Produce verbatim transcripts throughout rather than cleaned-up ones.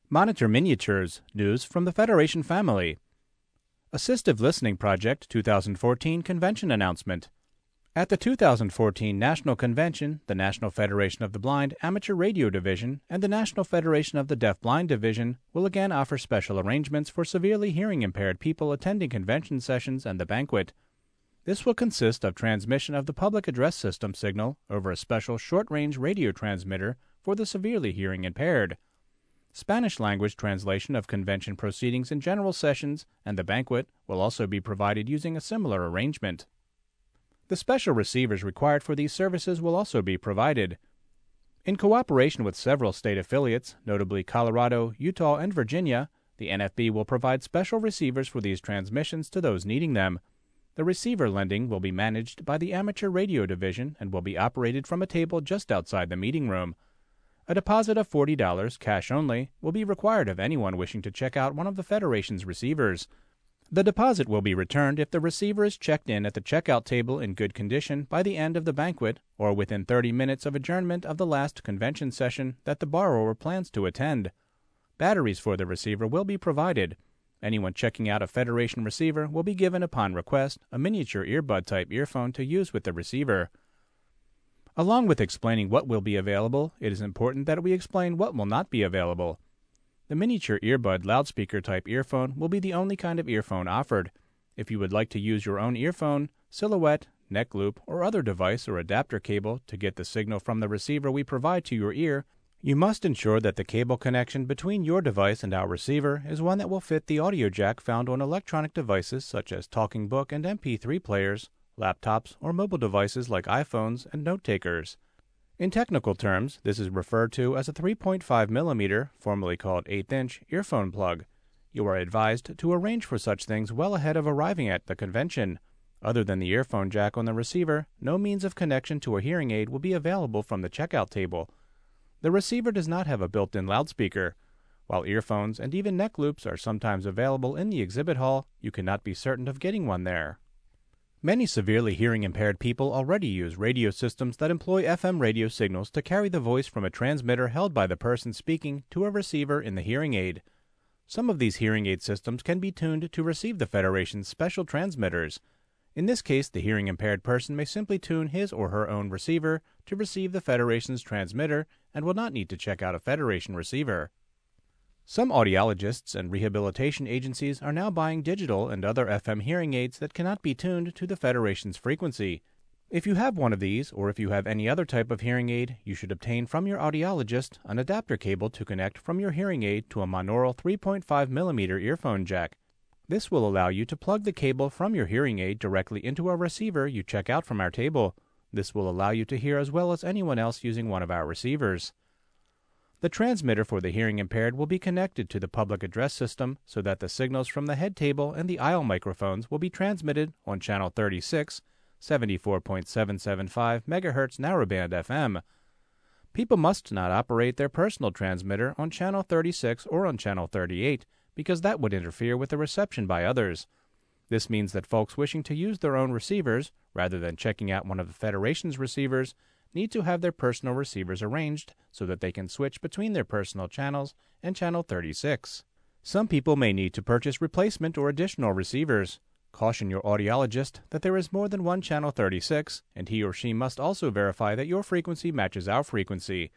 Monitor Miniatures, news from the Federation family. Assistive Listening Project twenty fourteen Convention announcement. At the two thousand fourteen National Convention, the National Federation of the Blind Amateur Radio Division and the National Federation of the Deaf-Blind Division will again offer special arrangements for severely hearing-impaired people attending convention sessions and the banquet. This will consist of transmission of the public address system signal over a special short-range radio transmitter for the severely hearing-impaired. Spanish-language translation of convention proceedings in general sessions and the banquet will also be provided using a similar arrangement. The special receivers required for these services will also be provided. In cooperation with several state affiliates, notably Colorado, Utah, and Virginia, the N F B will provide special receivers for these transmissions to those needing them. The receiver lending will be managed by the Amateur Radio Division and will be operated from a table just outside the meeting room. A deposit of forty dollars, cash only, will be required of anyone wishing to check out one of the Federation's receivers. The deposit will be returned if the receiver is checked in at the checkout table in good condition by the end of the banquet or within thirty minutes of adjournment of the last convention session that the borrower plans to attend. Batteries for the receiver will be provided. Anyone checking out a Federation receiver will be given upon request a miniature earbud-type earphone to use with the receiver. Along with explaining what will be available, it is important that we explain what will not be available. The miniature earbud loudspeaker-type earphone will be the only kind of earphone offered. If you would like to use your own earphone, silhouette, neck loop, or other device or adapter cable to get the signal from the receiver we provide to your ear, you must ensure that the cable connection between your device and our receiver is one that will fit the audio jack found on electronic devices such as talking book and M P three players, laptops, or mobile devices like iPhones and note-takers. In technical terms, this is referred to as a three point five millimeter, formerly called eighth inch, earphone plug. You are advised to arrange for such things well ahead of arriving at the convention. Other than the earphone jack on the receiver, no means of connection to a hearing aid will be available from the checkout table. The receiver does not have a built-in loudspeaker. While earphones and even neck loops are sometimes available in the exhibit hall, you cannot be certain of getting one there. Many severely hearing-impaired people already use radio systems that employ F M radio signals to carry the voice from a transmitter held by the person speaking to a receiver in the hearing aid. Some of these hearing aid systems can be tuned to receive the Federation's special transmitters. In this case, the hearing-impaired person may simply tune his or her own receiver to receive the Federation's transmitter and will not need to check out a Federation receiver. Some audiologists and rehabilitation agencies are now buying digital and other F M hearing aids that cannot be tuned to the Federation's frequency. If you have one of these, or if you have any other type of hearing aid, you should obtain from your audiologist an adapter cable to connect from your hearing aid to a monaural three point five millimeter earphone jack. This will allow you to plug the cable from your hearing aid directly into a receiver you check out from our table. This will allow you to hear as well as anyone else using one of our receivers. The transmitter for the hearing impaired will be connected to the public address system so that the signals from the head table and the aisle microphones will be transmitted on channel thirty-six, seventy-four point seven seven five megahertz narrowband F M. People must not operate their personal transmitter on channel thirty-six or on channel thirty-eight because that would interfere with the reception by others. This means that folks wishing to use their own receivers, rather than checking out one of the Federation's receivers, need to have their personal receivers arranged so that they can switch between their personal channels and channel thirty-six. Some people may need to purchase replacement or additional receivers. Caution your audiologist that there is more than one channel thirty-six, and he or she must also verify that your frequency matches our frequency.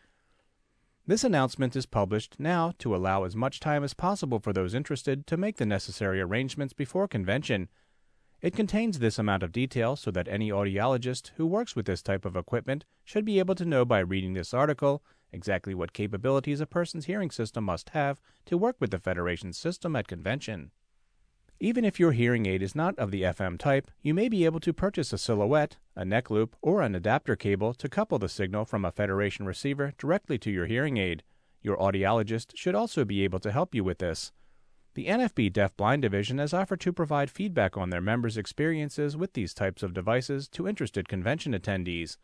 This announcement is published now to allow as much time as possible for those interested to make the necessary arrangements before convention. It contains this amount of detail so that any audiologist who works with this type of equipment should be able to know by reading this article exactly what capabilities a person's hearing system must have to work with the Federation's system at convention. Even if your hearing aid is not of the F M type, you may be able to purchase a silhouette, a neck loop, or an adapter cable to couple the signal from a Federation receiver directly to your hearing aid. Your audiologist should also be able to help you with this. The N F B Deaf-Blind Division has offered to provide feedback on their members' experiences with these types of devices to interested convention attendees.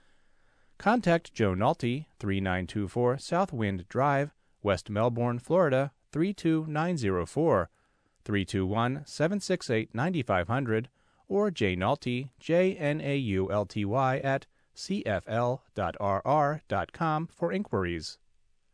Contact Joe Nolte, thirty-nine twenty-four South Wind Drive, West Melbourne, Florida, three two nine zero four, three two one, seven six eight, nine five zero zero, or jnaulty, J N A U L T Y, at c f l dot r r dot com for inquiries.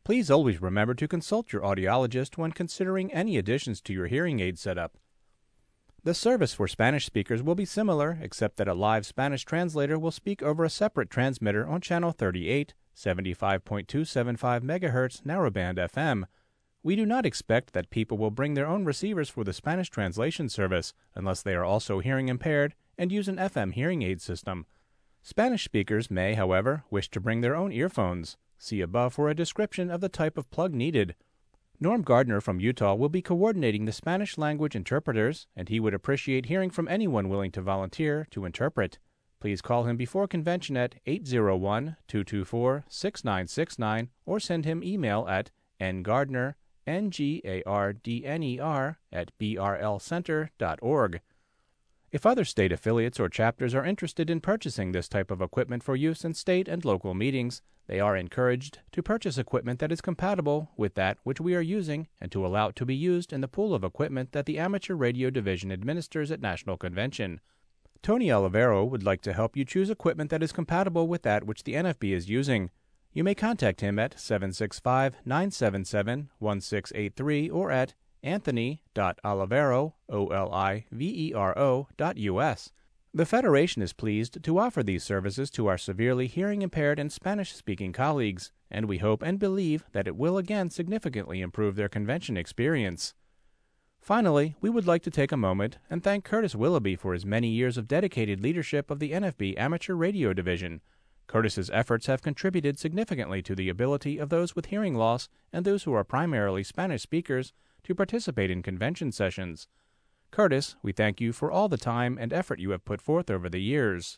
Please always remember to consult your audiologist when considering any additions to your hearing aid setup. The service for Spanish speakers will be similar, except that a live Spanish translator will speak over a separate transmitter on channel thirty-eight, seventy-five point two seven five megahertz narrowband F M. We do not expect that people will bring their own receivers for the Spanish translation service, unless they are also hearing impaired and use an F M hearing aid system. Spanish speakers may, however, wish to bring their own earphones. See above for a description of the type of plug needed. Norm Gardner from Utah will be coordinating the Spanish language interpreters, and he would appreciate hearing from anyone willing to volunteer to interpret. Please call him before convention at eight zero one, two two four, six nine six nine or send him email at ngardner, N G A R D N E R, at b r l center dot org. If other state affiliates or chapters are interested in purchasing this type of equipment for use in state and local meetings, they are encouraged to purchase equipment that is compatible with that which we are using and to allow it to be used in the pool of equipment that the Amateur Radio Division administers at National Convention. Tony Olivero would like to help you choose equipment that is compatible with that which the N F B is using. You may contact him at seven six five, nine seven seven, one six eight three or at anthony dot olivero, O L I V E R O, dot U S. The Federation is pleased to offer these services to our severely hearing-impaired and Spanish-speaking colleagues, and we hope and believe that it will again significantly improve their convention experience. Finally, we would like to take a moment and thank Curtis Willoughby for his many years of dedicated leadership of the N F B Amateur Radio Division. Curtis's efforts have contributed significantly to the ability of those with hearing loss and those who are primarily Spanish speakers to participate in convention sessions. Curtis, we thank you for all the time and effort you have put forth over the years.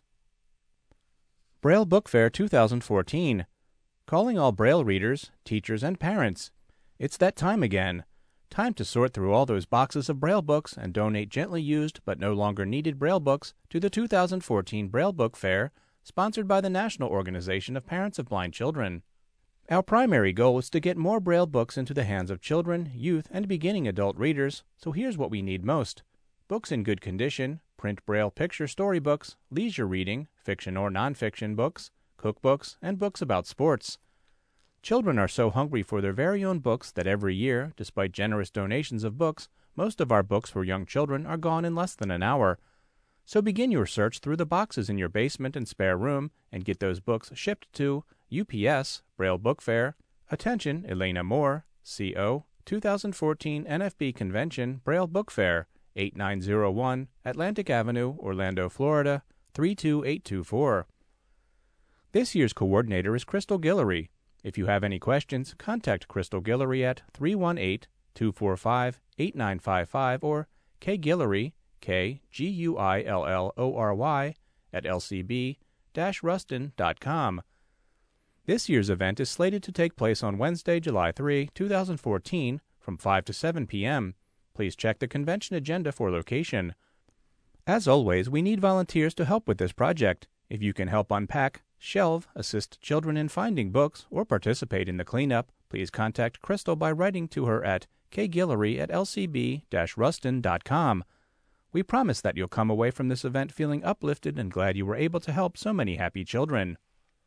Braille Book Fair two thousand fourteen. Calling all Braille readers, teachers, and parents. It's that time again. Time to sort through all those boxes of Braille books and donate gently used but no longer needed Braille books to the two thousand fourteen Braille Book Fair, sponsored by the National Organization of Parents of Blind Children. Our primary goal is to get more Braille books into the hands of children, youth, and beginning adult readers, so here's what we need most. Books in good condition, print Braille picture storybooks, leisure reading, fiction or nonfiction books, cookbooks, and books about sports. Children are so hungry for their very own books that every year, despite generous donations of books, most of our books for young children are gone in less than an hour. So begin your search through the boxes in your basement and spare room and get those books shipped to U P S, Braille Book Fair. Attention, Elena Moore, C O, two thousand fourteen N F B Convention, Braille Book Fair, eight nine zero one Atlantic Avenue, Orlando, Florida, three two eight two four. This year's coordinator is Crystal Guillory. If you have any questions, contact Crystal Guillory at three one eight, two four five, eight nine five five or kguillory, K G U I L L O R Y, at l c b dash ruston dot com. This year's event is slated to take place on Wednesday, July third, two thousand fourteen, from five to seven p m Please check the convention agenda for location. As always, we need volunteers to help with this project. If you can help unpack, shelve, assist children in finding books, or participate in the cleanup, please contact Crystal by writing to her at kguillory at l c b dash ruston dot com. We promise that you'll come away from this event feeling uplifted and glad you were able to help so many happy children.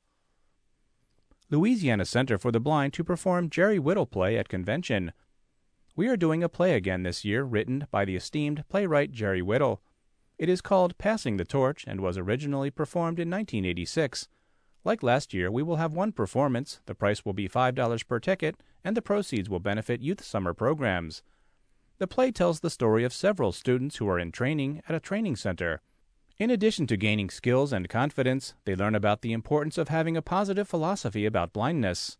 Louisiana Center for the Blind to perform Jerry Whittle play at convention. We are doing a play again this year written by the esteemed playwright Jerry Whittle. It is called Passing the Torch and was originally performed in nineteen eighty-six. Like last year, we will have one performance, the price will be five dollars per ticket, and the proceeds will benefit youth summer programs. The play tells the story of several students who are in training at a training center. In addition to gaining skills and confidence, they learn about the importance of having a positive philosophy about blindness.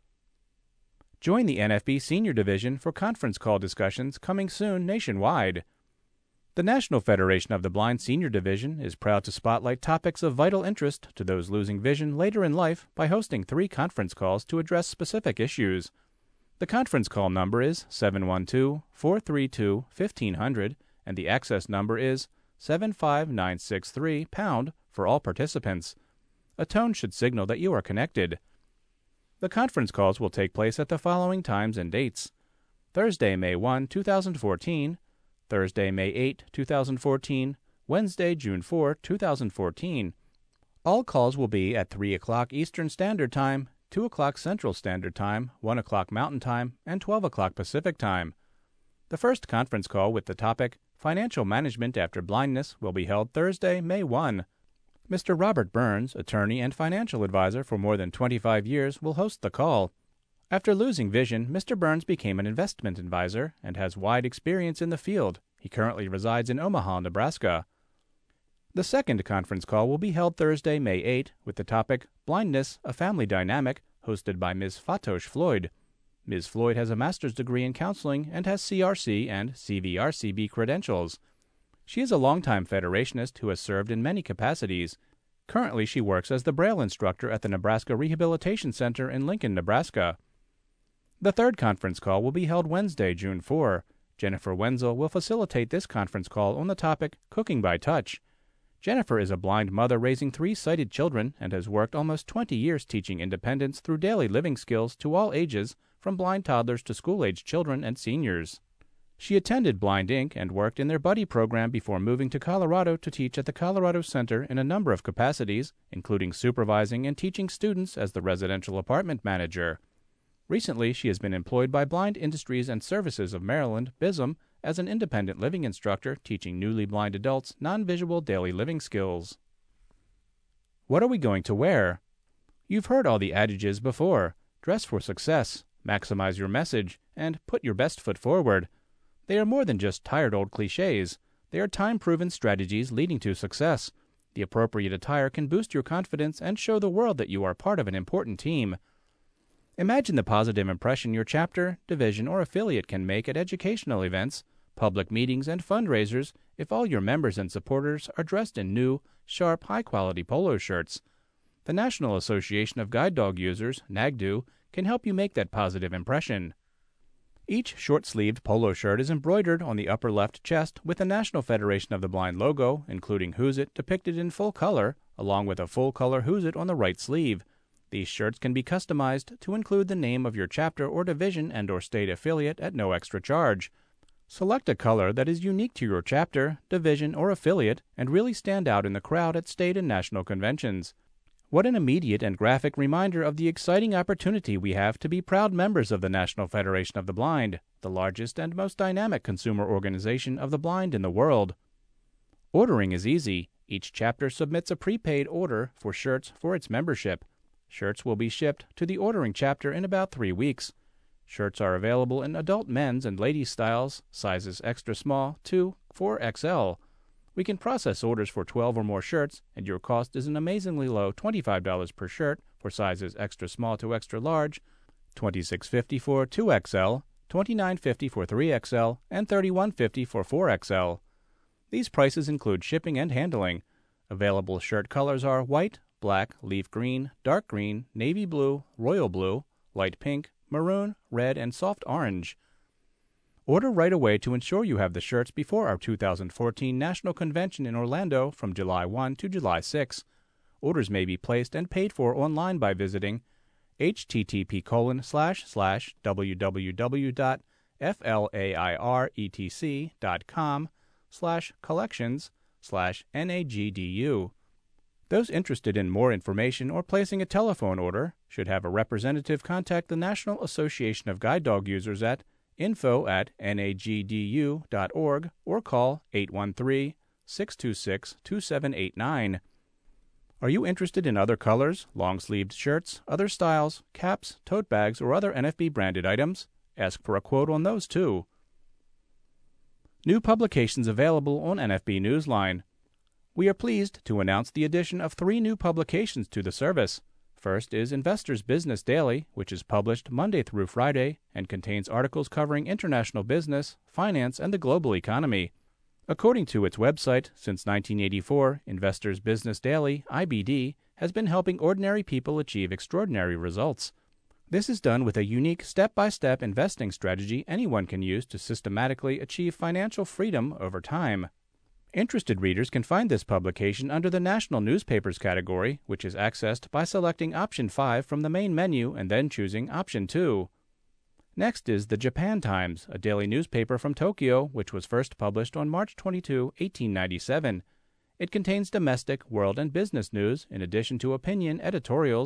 Join the N F B Senior Division for conference call discussions coming soon nationwide. The National Federation of the Blind Senior Division is proud to spotlight topics of vital interest to those losing vision later in life by hosting three conference calls to address specific issues. The conference call number is seven one two, four three two, one five zero zero and the access number is seven five nine six three pound for all participants. A tone should signal that you are connected. The conference calls will take place at the following times and dates: Thursday, May first, two thousand fourteen, Thursday, May eighth, two thousand fourteen, Wednesday, June fourth, two thousand fourteen. All calls will be at three o'clock Eastern Standard Time, two o'clock Central Standard Time, one o'clock Mountain Time, and twelve o'clock Pacific Time. The first conference call with the topic Financial Management After Blindness will be held Thursday, May first. Mister Robert Burns, attorney and financial advisor for more than twenty-five years, will host the call. After losing vision, Mister Burns became an investment advisor and has wide experience in the field. He currently resides in Omaha, Nebraska. The second conference call will be held Thursday, May eighth, with the topic Blindness, a Family Dynamic, hosted by Miz Fatosh Floyd. Miz Floyd has a master's degree in counseling and has C R C and C V R C B credentials. She is a longtime Federationist who has served in many capacities. Currently, she works as the Braille instructor at the Nebraska Rehabilitation Center in Lincoln, Nebraska. The third conference call will be held Wednesday, June fourth. Jennifer Wenzel will facilitate this conference call on the topic Cooking by Touch. Jennifer is a blind mother raising three sighted children and has worked almost twenty years teaching independence through daily living skills to all ages, from blind toddlers to school-aged children and seniors. She attended Blind Incorporated and worked in their buddy program before moving to Colorado to teach at the Colorado Center in a number of capacities, including supervising and teaching students as the residential apartment manager. Recently, she has been employed by Blind Industries and Services of Maryland, B I S M, as an independent living instructor teaching newly blind adults non-visual daily living skills. What are we going to wear? You've heard all the adages before. Dress for success, maximize your message, and put your best foot forward. They are more than just tired old cliches. They are time-proven strategies leading to success. The appropriate attire can boost your confidence and show the world that you are part of an important team. Imagine the positive impression your chapter, division, or affiliate can make at educational events, public meetings, and fundraisers if all your members and supporters are dressed in new, sharp, high-quality polo shirts. The National Association of Guide Dog Users, NAGDU, can help you make that positive impression. Each short-sleeved polo shirt is embroidered on the upper left chest with the National Federation of the Blind logo, including Who's It depicted in full color, along with a full-color Who's It on the right sleeve. These shirts can be customized to include the name of your chapter or division and or state affiliate at no extra charge. Select a color that is unique to your chapter, division, or affiliate and really stand out in the crowd at state and national conventions. What an immediate and graphic reminder of the exciting opportunity we have to be proud members of the National Federation of the Blind, the largest and most dynamic consumer organization of the blind in the world. Ordering is easy. Each chapter submits a prepaid order for shirts for its membership. Shirts will be shipped to the ordering chapter in about three weeks. Shirts are available in adult men's and ladies' styles, sizes extra small to four X L. We can process orders for twelve or more shirts, and your cost is an amazingly low twenty-five dollars per shirt for sizes extra small to extra large, twenty-six fifty for two X L, twenty-nine fifty for three X L, and thirty-one fifty for four X L. These prices include shipping and handling. Available shirt colors are white, black, leaf green, dark green, navy blue, royal blue, light pink, maroon, red, and soft orange. Order right away to ensure you have the shirts before our two thousand fourteen National Convention in Orlando from July first to July sixth. Orders may be placed and paid for online by visiting http colon slash slash www.flairetc.com slash collections slash NAGDU. Those interested in more information or placing a telephone order should have a representative contact the National Association of Guide Dog Users at info at nagdu dot org or call eight one three, six two six, two seven eight nine. Are you interested in other colors, long-sleeved shirts, other styles, caps, tote bags, or other N F B-branded items? Ask for a quote on those, too. New publications available on N F B Newsline. We are pleased to announce the addition of three new publications to the service. First is Investors Business Daily, which is published Monday through Friday and contains articles covering international business, finance, and the global economy. According to its website, since nineteen eighty-four, Investors Business Daily, I B D, has been helping ordinary people achieve extraordinary results. This is done with a unique step-by-step investing strategy anyone can use to systematically achieve financial freedom over time. Interested readers can find this publication under the National Newspapers category, which is accessed by selecting Option five from the main menu and then choosing Option two. Next is the Japan Times, a daily newspaper from Tokyo, which was first published on March twenty-second, eighteen ninety-seven. It contains domestic, world, and business news, in addition to opinion editorials,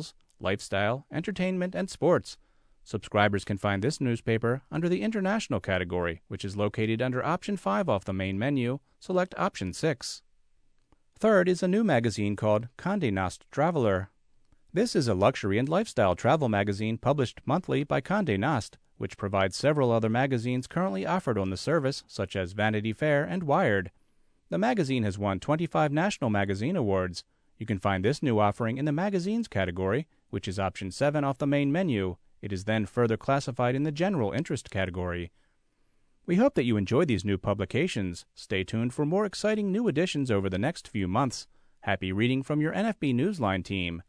lifestyle, entertainment, and sports. Subscribers can find this newspaper under the International category, which is located under Option five off the main menu. Select Option six. Third is a new magazine called Condé Nast Traveler. This is a luxury and lifestyle travel magazine published monthly by Condé Nast, which provides several other magazines currently offered on the service, such as Vanity Fair and Wired. The magazine has won twenty-five National Magazine Awards. You can find this new offering in the Magazines category, which is Option seven off the main menu. It is then further classified in the General Interest category. We hope that you enjoy these new publications. Stay tuned for more exciting new editions over the next few months. Happy reading from your N F B Newsline team.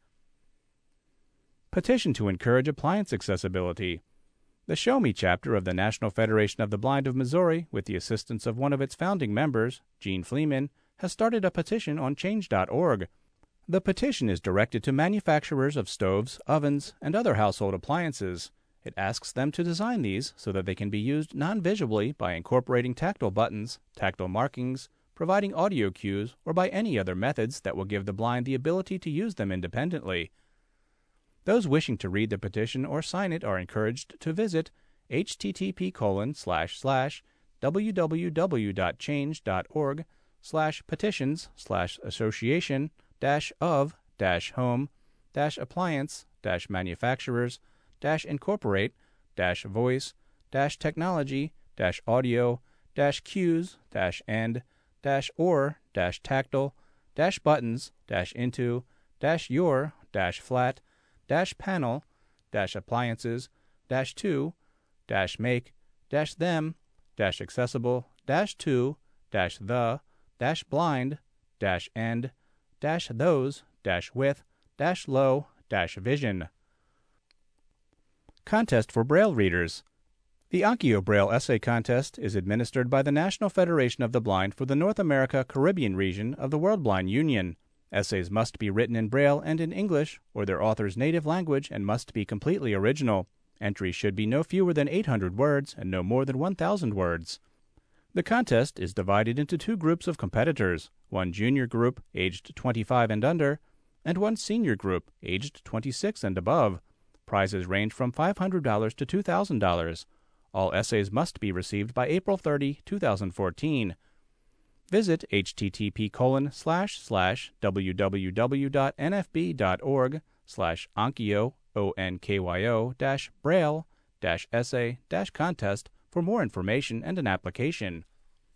Petition to encourage appliance accessibility. The Show Me chapter of the National Federation of the Blind of Missouri, with the assistance of one of its founding members, Gene Fleeman, has started a petition on change dot org. The petition is directed to manufacturers of stoves, ovens, and other household appliances. It asks them to design these so that they can be used non-visually by incorporating tactile buttons, tactile markings, providing audio cues, or by any other methods that will give the blind the ability to use them independently. Those wishing to read the petition or sign it are encouraged to visit h t t p colon slash slash w w w dot change dot org slash petitions slash association dash of dash home dash appliance dash manufacturers dash incorporate dash voice dash technology dash audio dash cues dash and dash or dash tactile dash buttons dash into dash your dash flat dash panel dash appliances dash to dash make dash them dash accessible dash to dash the dash blind dash end dash those dash with dash low dash vision. Contest for Braille Readers. The Onkyo Braille Essay Contest is administered by the National Federation of the Blind for the North America Caribbean region of the World Blind Union. Essays must be written in Braille and in English, or their author's native language, and must be completely original. Entries should be no fewer than eight hundred words and no more than one thousand words. The contest is divided into two groups of competitors, one junior group, aged twenty-five and under, and one senior group, aged twenty-six and above. Prizes range from five hundred dollars to two thousand dollars. All essays must be received by April thirtieth, two thousand fourteen. Visit h t t p colon slash slash w w w dot n f b dot org slash onkyo o n k y o dash braille dash essay dash contest for more information and an application.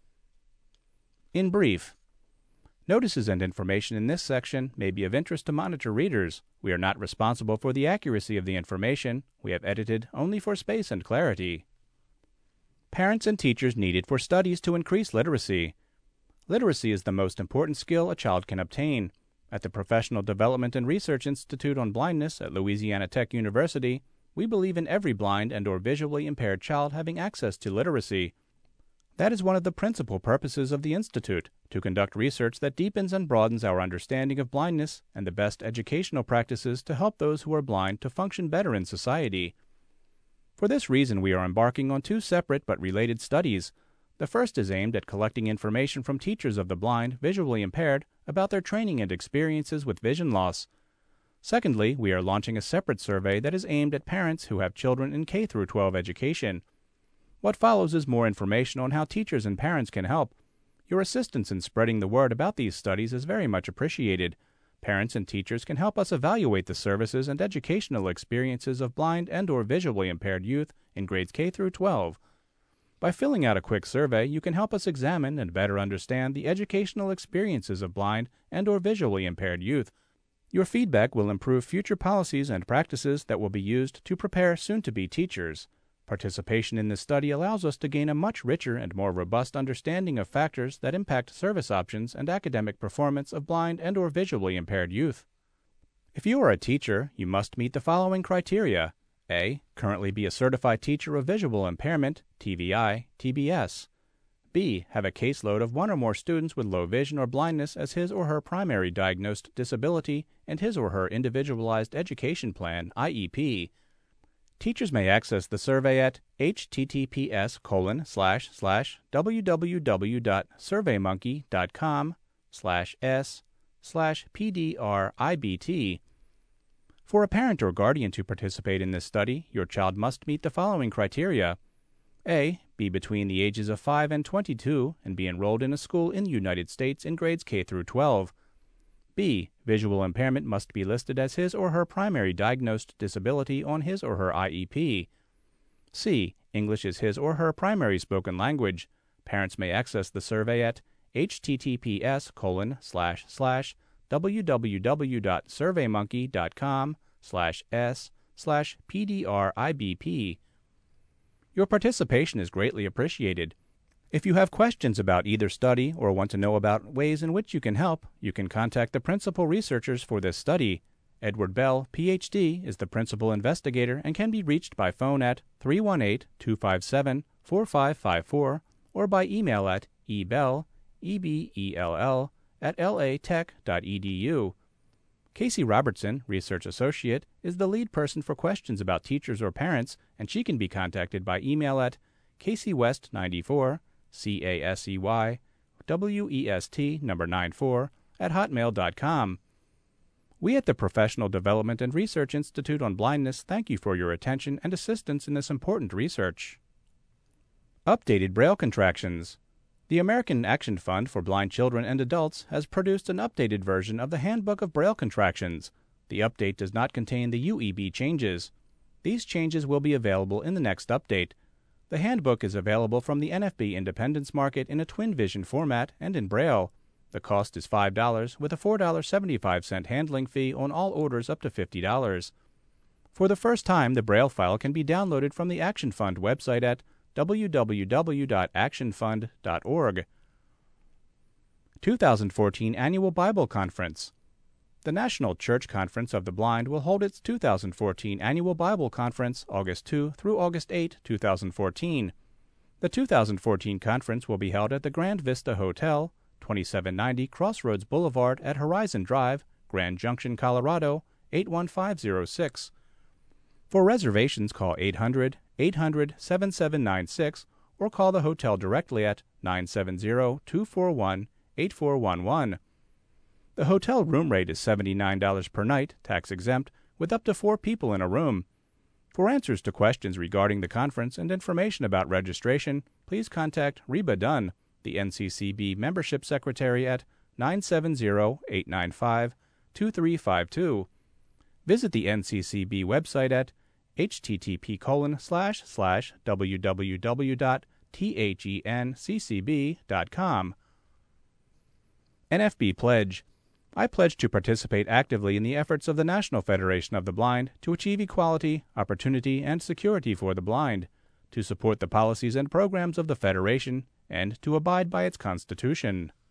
In brief, notices and information in this section may be of interest to monitor readers. We are not responsible for the accuracy of the information. We have edited only for space and clarity. Parents and teachers needed for studies to increase literacy. Literacy is the most important skill a child can obtain. At the Professional Development and Research Institute on Blindness at Louisiana Tech University, we believe in every blind and or visually impaired child having access to literacy. That is one of the principal purposes of the Institute, to conduct research that deepens and broadens our understanding of blindness and the best educational practices to help those who are blind to function better in society. For this reason, we are embarking on two separate but related studies. The first is aimed at collecting information from teachers of the blind, visually impaired, about their training and experiences with vision loss. Secondly, we are launching a separate survey that is aimed at parents who have children in K through twelve education. What follows is more information on how teachers and parents can help. Your assistance in spreading the word about these studies is very much appreciated. Parents and teachers can help us evaluate the services and educational experiences of blind and or visually impaired youth in grades K through twelve. By filling out a quick survey, you can help us examine and better understand the educational experiences of blind and or visually impaired youth. Your feedback will improve future policies and practices that will be used to prepare soon-to-be teachers. Participation in this study allows us to gain a much richer and more robust understanding of factors that impact service options and academic performance of blind and or visually impaired youth. If you are a teacher, you must meet the following criteria. A. Currently be a certified teacher of visual impairment, T V I, T B S. B. Have a caseload of one or more students with low vision or blindness as his or her primary diagnosed disability and his or her individualized education plan, I E P. Teachers may access the survey at h t t p s colon slash slash w w w dot survey monkey dot com slash s slash p d r i b t. For a parent or guardian to participate in this study, your child must meet the following criteria. A. Be between the ages of five and twenty-two and be enrolled in a school in the United States in grades K through twelve. B. Visual impairment must be listed as his or her primary diagnosed disability on his or her I E P. C. English is his or her primary spoken language. Parents may access the survey at https colon slash slash www.surveymonkey.com slash s slash pdribp. Your participation is greatly appreciated. If you have questions about either study or want to know about ways in which you can help, you can contact the principal researchers for this study. Edward Bell, P H D, is the principal investigator and can be reached by phone at three one eight, two five seven, four five five four or by email at ebell, E B E L L, at l a tech dot e d u. Casey Robertson, Research Associate, is the lead person for questions about teachers or parents, and she can be contacted by email at casey west ninety-four, C A S E Y, W E S T number ninety-four, at hotmail dot com. We at the Professional Development and Research Institute on Blindness thank you for your attention and assistance in this important research. Updated Braille contractions. The American Action Fund for Blind Children and Adults has produced an updated version of the Handbook of Braille Contractions. The update does not contain the U E B changes. These changes will be available in the next update. The handbook is available from the N F B Independence Market in a Twin Vision format and in Braille. The cost is five dollars with a four dollars and seventy-five cents handling fee on all orders up to fifty dollars. For the first time, the Braille file can be downloaded from the Action Fund website at w w w dot action fund dot org. two thousand fourteen Annual Bible Conference. The National Church Conference of the Blind will hold its two thousand fourteen Annual Bible Conference August second through August eighth, two thousand fourteen. The two thousand fourteen conference will be held at the Grand Vista Hotel, twenty-seven ninety Crossroads Boulevard at Horizon Drive, Grand Junction, Colorado, eight one five zero six. For reservations, call eight hundred, eight hundred, seven seven nine six or call the hotel directly at nine seven zero, two four one, eight four one one. The hotel room rate is seventy-nine dollars per night, tax exempt, with up to four people in a room. For answers to questions regarding the conference and information about registration, please contact Reba Dunn, the N C C B Membership Secretary at nine seven zero, eight nine five, two three five two. Visit the N C C B website at http colon slash slash www dot thencccb dot com. N F B Pledge. I pledge to participate actively in the efforts of the National Federation of the Blind to achieve equality, opportunity, and security for the blind, to support the policies and programs of the Federation, and to abide by its Constitution.